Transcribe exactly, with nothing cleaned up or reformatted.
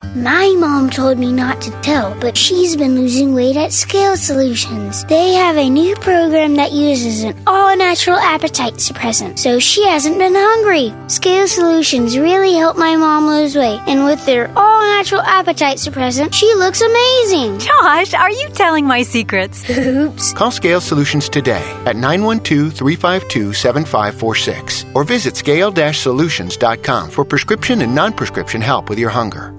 My mom told me not to tell, but she's been losing weight at Scale Solutions. They have a new program that uses an all-natural appetite suppressant, so she hasn't been hungry. Scale Solutions really helped my mom lose weight, and with their all-natural appetite suppressant, she looks amazing. Josh, are you telling my secrets? Oops. Call Scale Solutions today at nine one two, three five two, seven five four six or visit scale dash solutions dot com for prescription and non-prescription help with your hunger.